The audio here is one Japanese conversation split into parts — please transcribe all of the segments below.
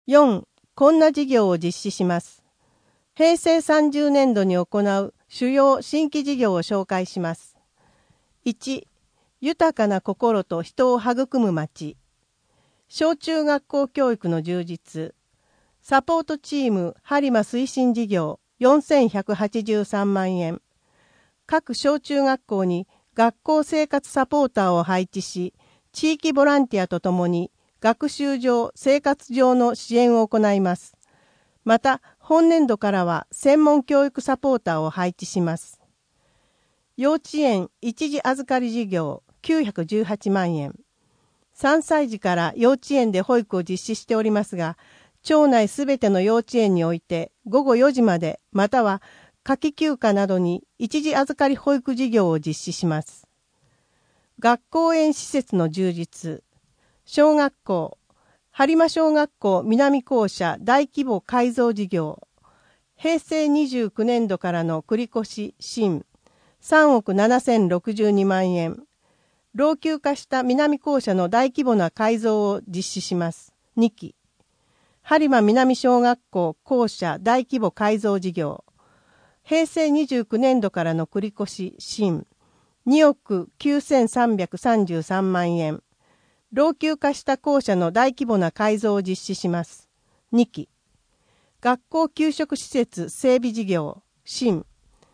4. こんな事業を実施します。平成30年度に行う主要新規事業を紹介します。1. 豊かな心と人を育む町。小中学校教育の充実。サポートチーム播磨推進事業4183万円。各小中学校に学校生活サポーターを配置し、地域ボランティアとともに学習上、生活上の支援を行います。また、本年度からは専門教育サポーターを配置します。幼稚園一時預かり事業918万円。3歳児から幼稚園で保育を実施しておりますが、町内すべての幼稚園において午後4時までまたは夏季休暇などに一時預かり保育事業を実施します。学校園施設の充実。小学校、播磨小学校南校舎大規模改造事業。平成29年度からの繰越新3億7062万円。老朽化した南校舎の大規模な改造を実施します。2期。播磨南小学校校舎大規模改造事業。平成29年度からの繰越新2億9333万円。老朽化した校舎の大規模な改造を実施します。2期。学校給食施設整備事業新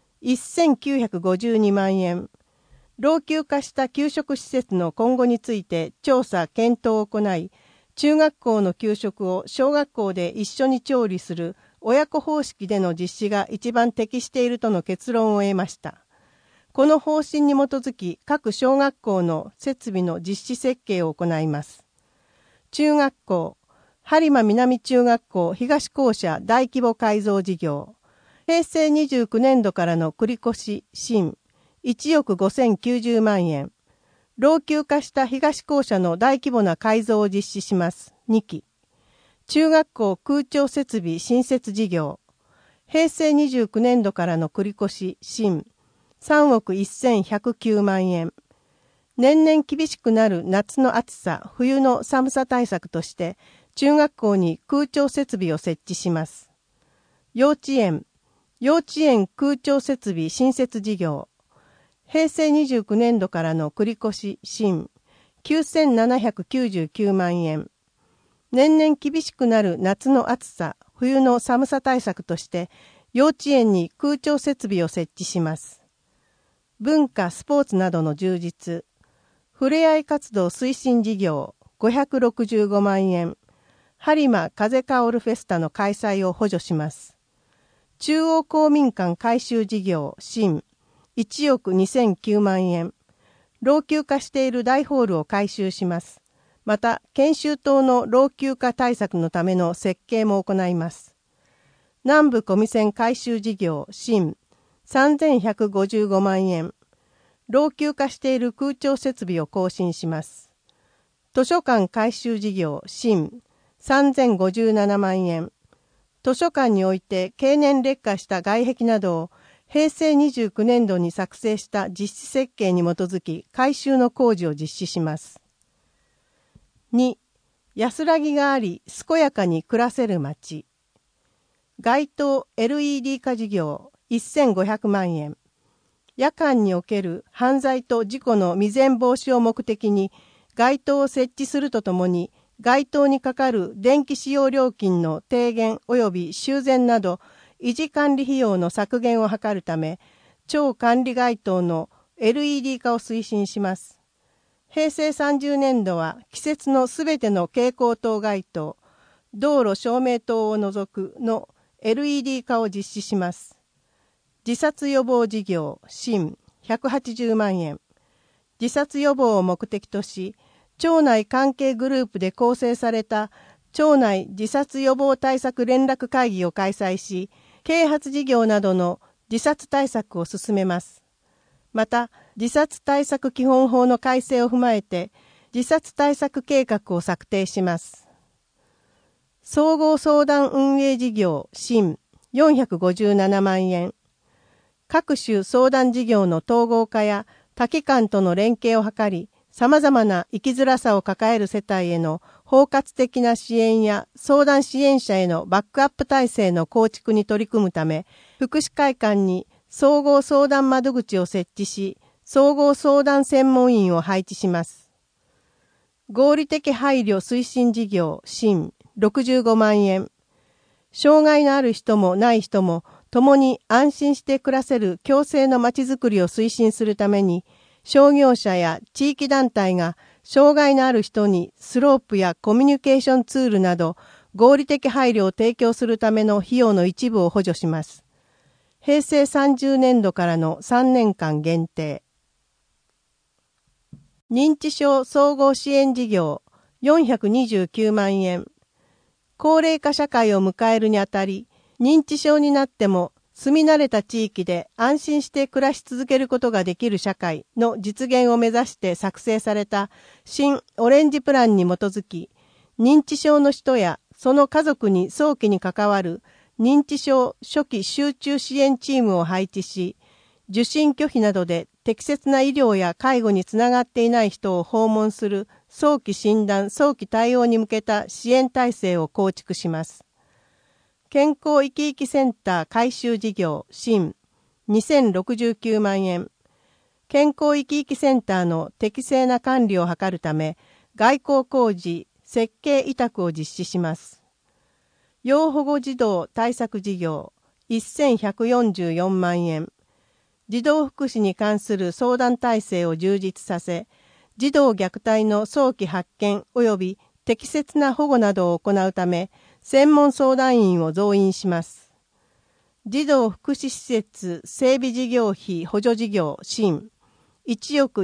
1952万円。老朽化した給食施設の今後について調査検討を行い、中学校の給食を小学校で一緒に調理する親子方式での実施が一番適しているとの結論を得ました。この方針に基づき各小学校の設備の実施設計を行います。中学校、播磨南中学校東校舎大規模改造事業。平成29年度からの繰越新1億5090万円。老朽化した東校舎の大規模な改造を実施します。2期。中学校空調設備新設事業。平成29年度からの繰越新3億1109万円。年々厳しくなる夏の暑さ、冬の寒さ対策として、中学校に空調設備を設置します。幼稚園空調設備新設事業。平成29年度からの繰越新9799万円。年々厳しくなる夏の暑さ、冬の寒さ対策として、幼稚園に空調設備を設置します。文化・スポーツなどの充実。ふれあい活動推進事業565万円。播磨風薫るフェスタの開催を補助します。中央公民館改修事業新1億2009万円。老朽化している大ホールを改修します。また、研修棟の老朽化対策のための設計も行います。南部小見線改修事業新3155万円。老朽化している空調設備を更新します。図書館改修事業新3057万円。図書館において経年劣化した外壁などを平成29年度に作成した実施設計に基づき改修の工事を実施します。2. 安らぎがあり健やかに暮らせる街。街灯 LED 化事業1500万円。夜間における犯罪と事故の未然防止を目的に街灯を設置するとともに街灯にかかる電気使用料金の低減及び修繕など維持管理費用の削減を図るため、町管理街灯の LED 化を推進します。平成30年度は季節のすべての蛍光灯街灯、道路照明灯を除くの LED 化を実施します。自殺予防事業新180万円。自殺予防を目的とし、町内関係グループで構成された町内自殺予防対策連絡会議を開催し、啓発事業などの自殺対策を進めます。また、自殺対策基本法の改正を踏まえて、自殺対策計画を策定します。総合相談運営事業新457万円。各種相談事業の統合化や多機関との連携を図り、 様々な生きづらさを抱える世帯への包括的な支援や相談支援者へのバックアップ体制の構築に取り組むため、福祉会館に総合相談窓口を設置し、総合相談専門員を配置します。合理的配慮推進事業新65万円。障害のある人もない人も共に安心して暮らせる共生のまちづくりを推進するために、商業者や地域団体が障害のある人にスロープやコミュニケーションツールなど合理的配慮を提供するための費用の一部を補助します。平成30年度からの3年間限定。認知症総合支援事業429万円。高齢化社会を迎えるにあたり、認知症になっても住み慣れた地域で安心して暮らし続けることができる社会の実現を目指して作成された新オレンジプランに基づき、認知症の人やその家族に早期に関わる認知症初期集中支援チームを配置し、受診拒否などで適切な医療や介護につながっていない人を訪問する早期診断・早期対応に向けた支援体制を構築します。健康生き生きセンター改修事業新2069万円。健康生き生きセンターの適正な管理を図るため、外交工事、設計委託を実施します。要保護児童対策事業1144万円。児童福祉に関する相談体制を充実させ、児童虐待の早期発見及び適切な保護などを行うため、専門相談員を増員します。児童福祉施設整備事業費補助事業新1億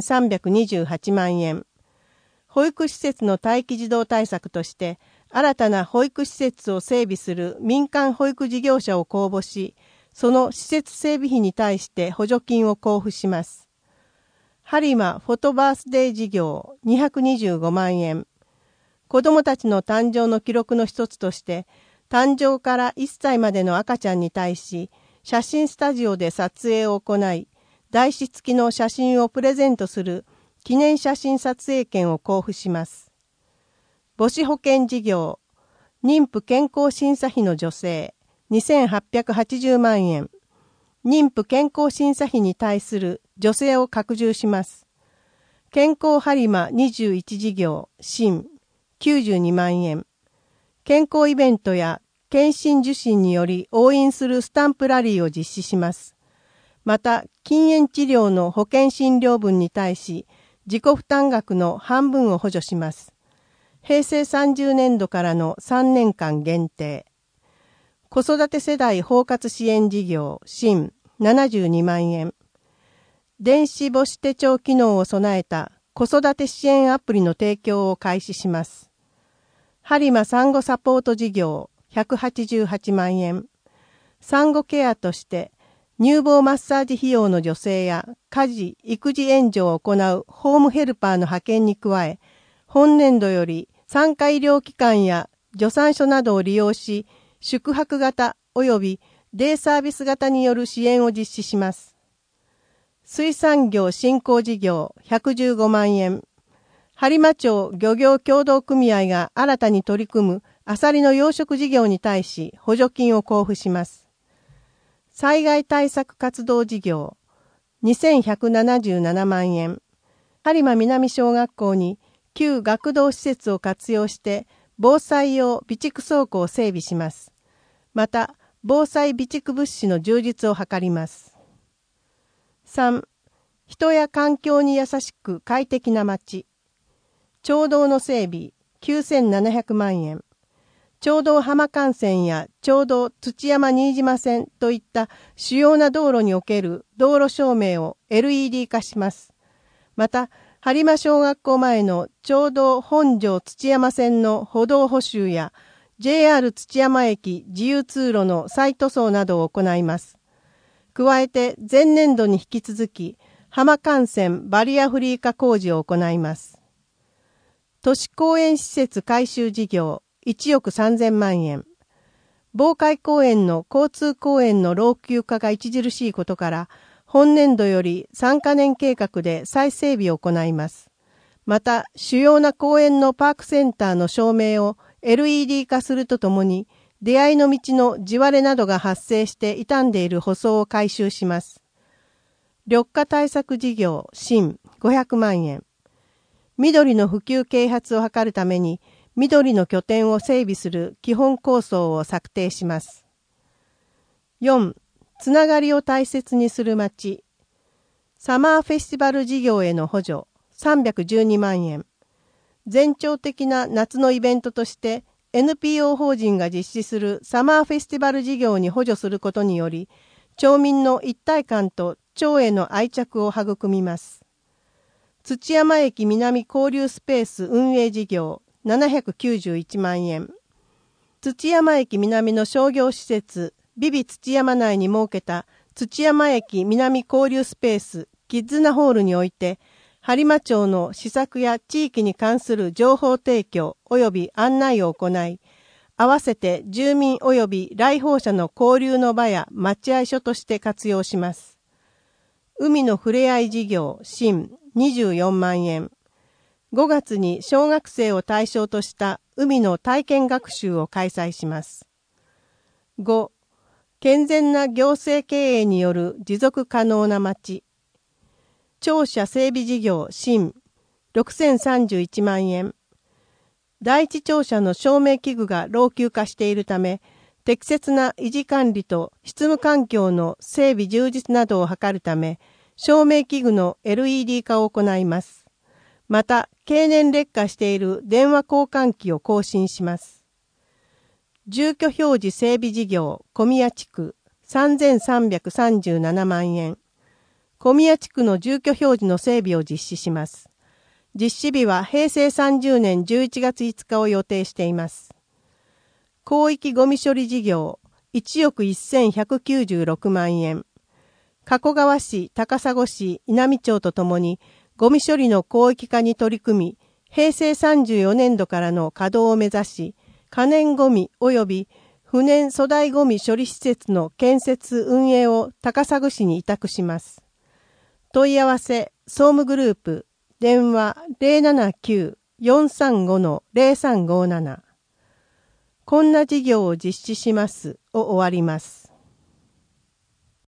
1328万円。保育施設の待機児童対策として、新たな保育施設を整備する民間保育事業者を公募し、その施設整備費に対して補助金を交付します。播磨フォトバースデー事業225万円。子どもたちの誕生の記録の一つとして、誕生から1歳までの赤ちゃんに対し、写真スタジオで撮影を行い、台紙付きの写真をプレゼントする記念写真撮影券を交付します。母子保険事業、妊婦健康審査費の助成、2880万円。妊婦健康審査費に対する助成を拡充します。健康播磨21事業、新92万円。健康イベントや検診受診により押印するスタンプラリーを実施します。また、禁煙治療の保険診療分に対し、自己負担額の半分を補助します。平成30年度からの3年間限定。子育て世代包括支援事業、新72万円。電子母子手帳機能を備えた子育て支援アプリの提供を開始します。播磨産後サポート事業188万円。産後ケアとして乳房マッサージ費用の助成や家事・育児援助を行うホームヘルパーの派遣に加え、本年度より産科医療機関や助産所などを利用し、宿泊型及びデイサービス型による支援を実施します。水産業振興事業115万円。播磨町漁業協同組合が新たに取り組むアサリの養殖事業に対し補助金を交付します。災害対策活動事業2177万円。播磨南小学校に旧学童施設を活用して防災用備蓄倉庫を整備します。また、防災備蓄物資の充実を図ります。3. 人や環境に優しく快適な街。町道の整備9700万円。町道浜幹線や町道土山新島線といった主要な道路における道路照明を LED 化します。また、播磨小学校前の町道本庄土山線の歩道補修や JR 土山駅自由通路の再塗装などを行います。加えて前年度に引き続き浜幹線バリアフリー化工事を行います。都市公園施設改修事業1億3000万円。防海公園の交通公園の老朽化が著しいことから、本年度より3カ年計画で再整備を行います。 また、主要な公園のパークセンターの照明を LED 化するとともに、出会いの道の地割れなどが発生して傷んでいる舗装を改修します。緑化対策事業、新500万円。緑の普及啓発を図るために、緑の拠点を整備する基本構想を策定します。4. つながりを大切にする街。サマーフェスティバル事業への補助、312万円。前兆的な夏のイベントとして、NPO 法人が実施するサマーフェスティバル事業に補助することにより、町民の一体感と町への愛着を育みます。土山駅南交流スペース運営事業、791万円。土山駅南の商業施設、ビビ土山内に設けた土山駅南交流スペース、キッズナホールにおいて、播磨町の施策や地域に関する情報提供及び案内を行い、合わせて住民及び来訪者の交流の場や待合所として活用します。海のふれあい事業、新24万円。5月に小学生を対象とした海の体験学習を開催します。5. 健全な行政経営による持続可能な町。庁舎整備事業新6031万円。第一庁舎の照明器具が老朽化しているため、適切な維持管理と執務環境の整備充実などを図るため、照明器具の LED 化を行います。また、経年劣化している電話交換機を更新します。住居表示整備事業小宮地区3337万円。小宮地区の住居表示の整備を実施します。実施日は平成30年11月5日を予定しています。広域ゴミ処理事業1億1196万円。加古川市、高砂市、稲美町とともにゴミ処理の広域化に取り組み、平成34年度からの稼働を目指し、可燃ゴミ及び不燃粗大ゴミ処理施設の建設運営を高砂市に委託します。問い合わせ、総務グループ、電話 079-435-0357。こんな事業を実施しますを終わります。